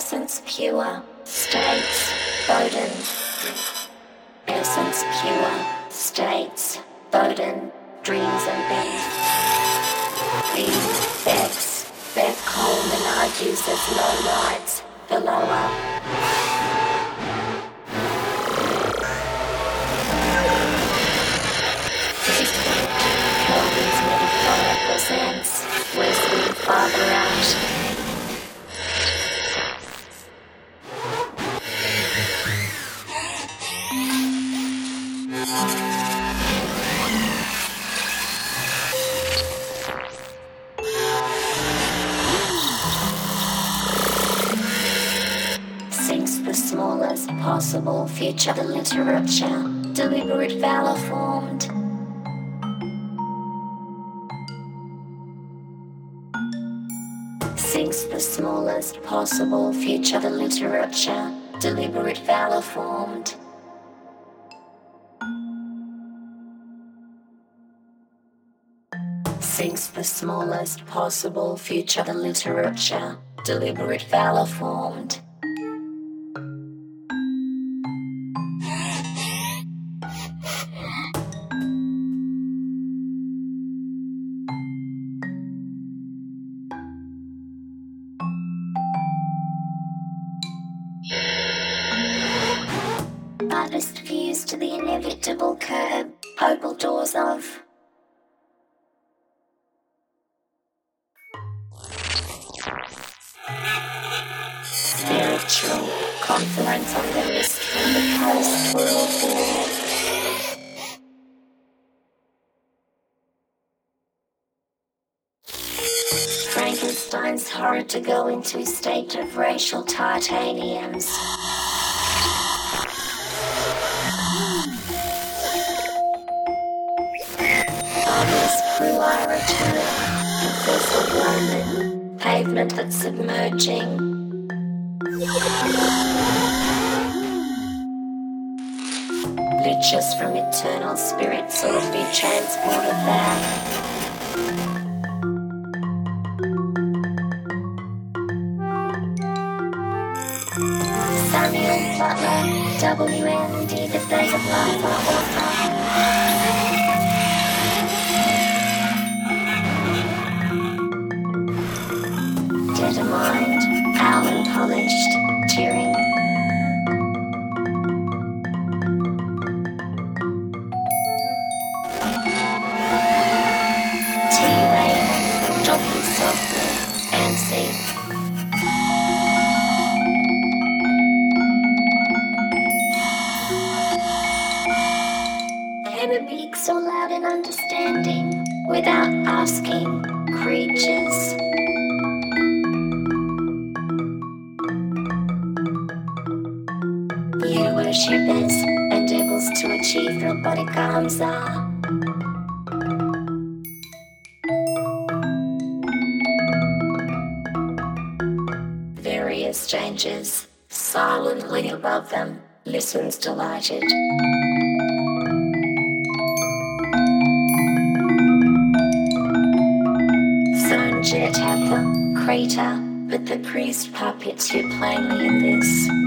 Essence pure, states, Bowden. Essence pure, states, Bowden, dreams and beef. Beef, Bex, Beth Coleman argues there's no lights below her. Kelvin's metaphorical sense, Wesley farther out. Sinks the smallest possible future, the literature, deliberate valor formed. Sinks the smallest possible future, the literature, deliberate valor formed. Sinks the smallest possible future, the literature, deliberate valor formed. Artist views to the inevitable curb, opal doors of. Spiritual conference on the mist from the post-world war. Frankenstein's horror to go into a state of racial titaniums. Artist crew I return, Professor Bowman, pavement that's submerging. Leeches from eternal spirits or be transported back. Samuel Butler, WMD, the day of life author. Determined, Alan polished, tearing. T-Rain, dropping softly, and see. Enemy so loud in understanding, without asking, creatures. You worshippers, endeavors to achieve robotic arms are. Various changes, silently above them, listens delighted. Jet at the crater, but the priest puppets you plainly in this.